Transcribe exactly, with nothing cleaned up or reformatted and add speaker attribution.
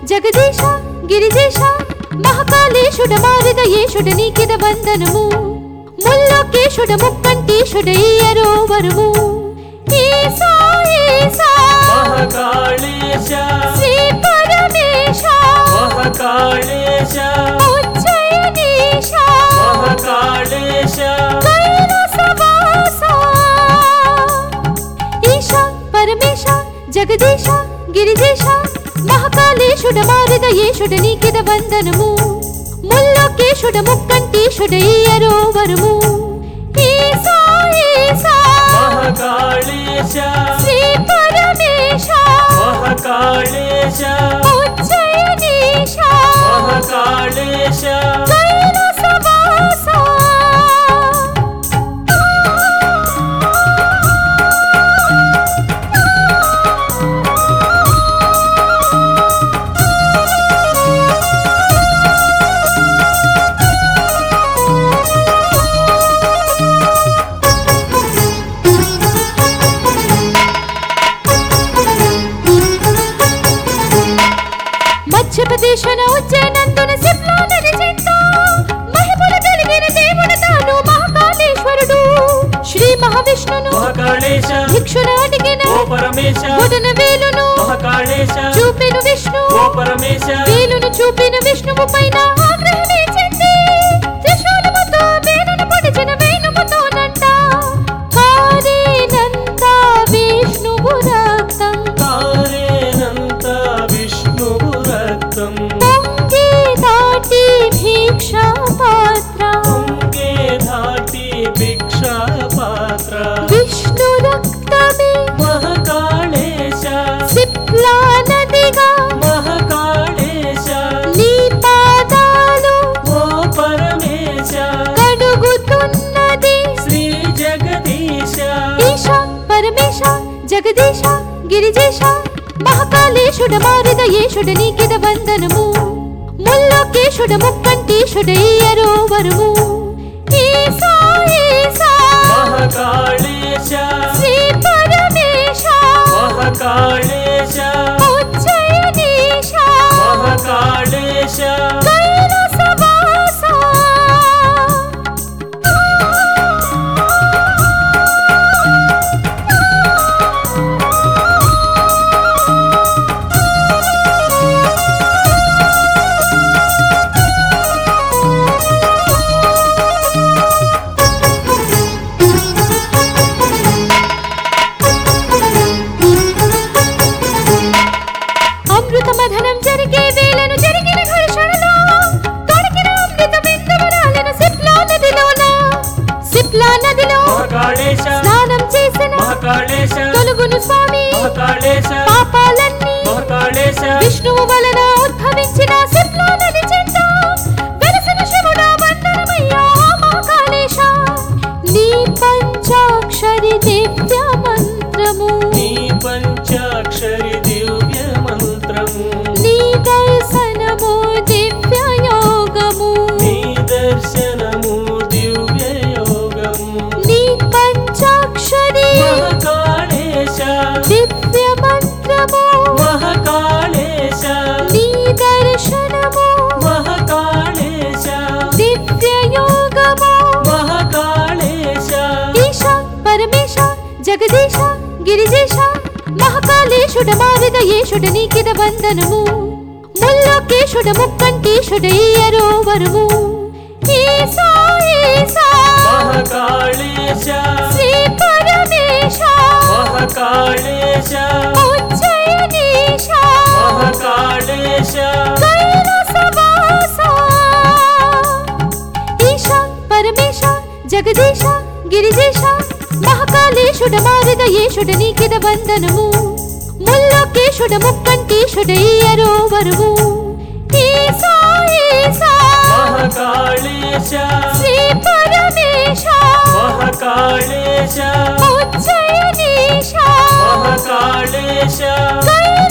Speaker 1: జగదీశ గిరిజేశ మహాకాళేశుడ మారుదయేశుడ నీకిద వందనము ముల్లోకేశుడ ముక్కంటీశుడ ఇయ్యరో వరము ఈశా ఈశా
Speaker 2: మహాకాళేశ
Speaker 1: శ్రీ పరమేశ
Speaker 2: మహాకాళేశ
Speaker 1: ఉజ్జయినీశ
Speaker 2: మహాకాళేశ
Speaker 1: కైలాసవాస ఈశా పరమేశ జగదీశ గిరిజేశ మహాకాళేశుడ మారుదయేశుడ నీకిద వందనము ముల్లోకేశుడ ముక్కంటీశుడ ఇయ్యరో వరము ఈశా ఈశా
Speaker 2: మహాకాళేశ
Speaker 1: శ్రీ పరమేశ
Speaker 2: మహాకాళేశ
Speaker 1: ఉజ్జయినీశ
Speaker 2: మహాకాళేశ
Speaker 1: కైలాసవాస మధ్యప్రదేశన ఉజ్జయినందున సిప్లా నది చెంత మహిమలు కలిగిన దేవుడు తాను మహాకాళేశ్వరుడు శ్రీ మహావిష్ణును
Speaker 2: మహాకాళేశ
Speaker 1: భిక్షును అడిగిన
Speaker 2: ఓ పరమేశ
Speaker 1: బుధన వేలును
Speaker 2: మహాకాళేశ
Speaker 1: చూపెను విష్ణు
Speaker 2: ఓ పరమేశ
Speaker 1: వేలును చూపిన విష్ణువు పైన ఆగ్రహమే చెంది త్రిశూలముతో వేలును పొడిచిన వేణుముతోనంట కారేనంత విష్ణువు రక్తం
Speaker 2: కారేనంత విష్ణువు రక్తం
Speaker 1: పొంగి దాటి భిక్షా పాత్ర
Speaker 2: పొంగే ధాటి భిక్షా పాత్ర
Speaker 1: విష్ణు రక్తమే
Speaker 2: మహాకాళేశ
Speaker 1: సిప్లా నదిగా
Speaker 2: మహాకాళేశ
Speaker 1: నీ పాదాలు
Speaker 2: ఓ పరమేశ
Speaker 1: కడుగుతున్నది
Speaker 2: శ్రీ జగదీశ
Speaker 1: ఈశా పరమేశ జగదీశ గిరిజేశ మహాకాళేశుడ మారుదయేశుడ నీకిద వందనము ముల్లోకేశుడ ముక్కంటీశుడ ఇయ్యరో వరము ఈశా ఈశా
Speaker 2: మహాకాళేశ
Speaker 1: శ్రీ పరమేశ
Speaker 2: మహాకాళేశ
Speaker 1: ఉజ్జయినీశ
Speaker 2: మహాకాళేశ
Speaker 1: కైలాసవాస అమృతమథనం జరిగే వేళను జరిగిన ఘర్షణలో దొరికిన అమృతబిందువురాలిన సిప్లా నదిలోన సిప్లా నదిలో
Speaker 2: మహాకాళేశ
Speaker 1: స్నానం చేసిన
Speaker 2: మహాకాళేశ
Speaker 1: తొలుగును స్వామి
Speaker 2: మహాకాళేశ
Speaker 1: పాపాలన్నీ
Speaker 2: మహాకాళేశ
Speaker 1: విష్ణువు వలన ఉద్భవించిన సిప్లా నది చెంత వెలసిన శివుడా వందనమయ్యా మహాకాళేశ నీ పంచాక్షరి దివ్య మంత్రము
Speaker 2: నీ పంచాక్షరి దివ్య మంత్రము
Speaker 1: నీ దర్శనము దివ్య యోగము
Speaker 2: నీ దర్శనము దివ్య యోగము
Speaker 1: నీ పంచాక్షరి
Speaker 2: మహాకాళేశ
Speaker 1: దివ్య మంత్రము
Speaker 2: మహాకాళేశ
Speaker 1: నీ దర్శనము
Speaker 2: మహాకాళేశ
Speaker 1: దివ్య యోగము
Speaker 2: మహాకాళేశ
Speaker 1: ఈశా పరమేశ జగదీశ గిరిజేశ మహాకాళేశుడ మారుదయేశుడ నీకిద వందనము ముల్లోకేశుడ ముక్కంటీశుడ ఇయ్యరో వరము ఈశా ఈశా
Speaker 2: మహాకాళేశ
Speaker 1: శ్రీ పరమేశ
Speaker 2: మహాకాళేశ
Speaker 1: ఉజ్జయినీశ
Speaker 2: మహాకాళేశ
Speaker 1: కైలాసవాస ఈశా పరమేశ జగదీశ గిరిజేశ మహాకాళేశుడ మారుదయేశుడ నీకిద వందనము ముల్లోకేశుడ ముక్కంటీశుడ ఇయ్యరో వరము ఈశా ఈశా
Speaker 2: మహాకాళేశ
Speaker 1: శ్రీ పరమేశ
Speaker 2: మహాకాళేశ
Speaker 1: ఉజ్జయినీశ
Speaker 2: మహాకాళేశ
Speaker 1: కైలాసవాస